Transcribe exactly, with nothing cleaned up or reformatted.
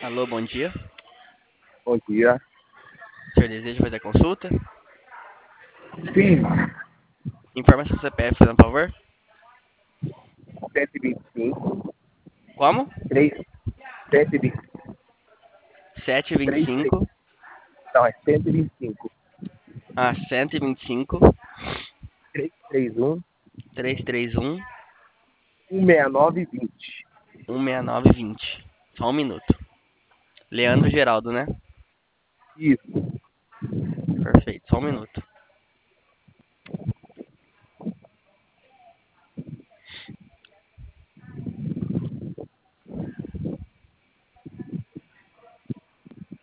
Alô, bom dia. Bom dia. O senhor deseja fazer a consulta? Sim, Informa seu C P F, por favor. cento e vinte e cinco, Como? três, cento e vinte, sete vinte e três, três, cinco. não, é cento e vinte e cinco, Ah, cento e vinte e cinco. três três um, trezentos e trinta e um. um seis nove vinte. cento e sessenta e nove vinte. Só um minuto. Leandro Geraldo, né? Isso. Perfeito, só um minuto.